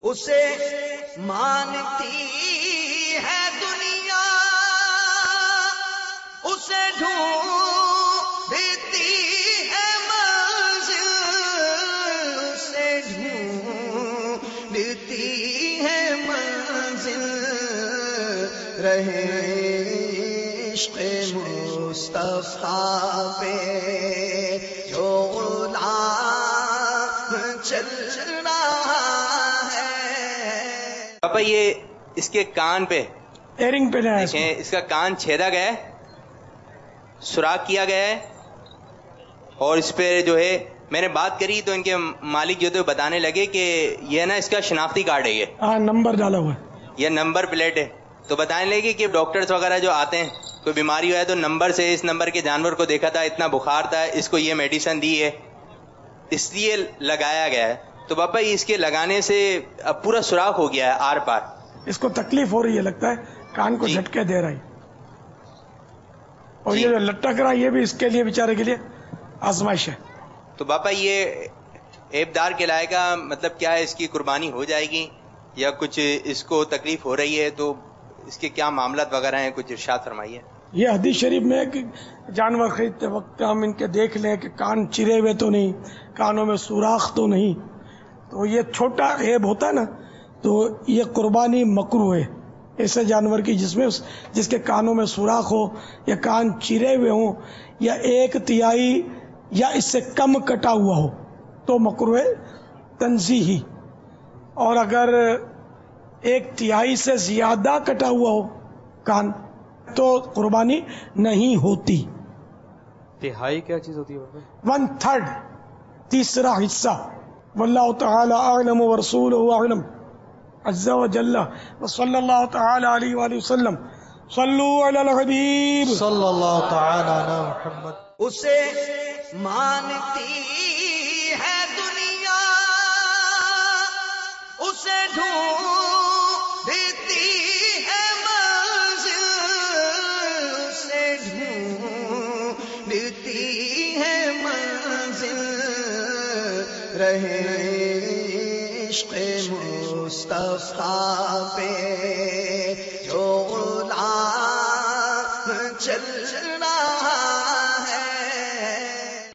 اسے مانتی ہے دنیا، اسے ڈھونڈتی ہے منزل، اسے ڈھونڈتی ہے منزل، رہے عشق مصطفیٰ پہ جو غلام چل رہا ہے۔ پاپا یہ اس کے کان پہ ایئرنگ پہ دیکھیں، اس کا کان چھیدا گیا ہے، سوراخ کیا گیا ہے، اور اس پہ جو ہے میں نے بات کری تو ان کے مالک جو تھے بتانے لگے کہ یہ نا اس کا شناختی کارڈ ہے، یہ نمبر ڈالا ہوا ہے، یہ نمبر پلیٹ ہے۔ تو بتانے لگے کہ ڈاکٹرز وغیرہ جو آتے ہیں کوئی بیماری ہوا ہے تو نمبر سے اس نمبر کے جانور کو دیکھا تھا، اتنا بخار تھا، اس کو یہ میڈیسن دی ہے، اس لیے لگایا گیا ہے۔ تو پاپا اس کے لگانے سے اب پورا سوراخ ہو گیا ہے آر پار، اس کو تکلیف ہو رہی ہے، لگتا ہے کان کو جھٹکے دے رہا ہے، اور یہ جو لٹک رہا ہے یہ بھی اس کے لیے بیچارے کے لیے آزمائش ہے۔ تو پاپا یہ عیب دار کے لائے کا مطلب کیا ہے، اس کی قربانی ہو جائے گی یا کچھ اس کو تکلیف ہو رہی ہے، تو اس کے کیا معاملات وغیرہ ہیں، کچھ ارشاد فرمائیے۔ یہ حدیث شریف میں ہے کہ جانور خریدتے وقت ہم ان کے دیکھ لیں کہ کان چرے ہوئے تو نہیں، کانوں میں سوراخ تو نہیں، تو یہ چھوٹا عیب ہوتا ہے نا، تو یہ قربانی مکروہ ہے ایسے جانور کی جس کے کانوں میں سوراخ ہو یا کان چرے ہوئے ہوں یا 1/3 یا اس سے کم کٹا ہوا ہو تو مکروہ تنزیہی، اور اگر 1/3 سے زیادہ کٹا ہوا ہو کان تو قربانی نہیں ہوتی۔ تہائی کیا چیز ہوتی ہے؟ 1/3 تیسرا حصہ۔ واللہ تعالی اعلم ورسولہ اعلم عز وجل، وصلی اللہ تعالی علیہ وآلہ وسلم۔ صلو علی الحبیب صلی اللہ تعالی علی محمد۔ اسے مانتی ہے دنیا، اسے ڈھونڈتی ہے منزل، اسے ڈھونڈتی ہے منزل، رہے عشق مصطفیٰ پہ جو غلام چل رہا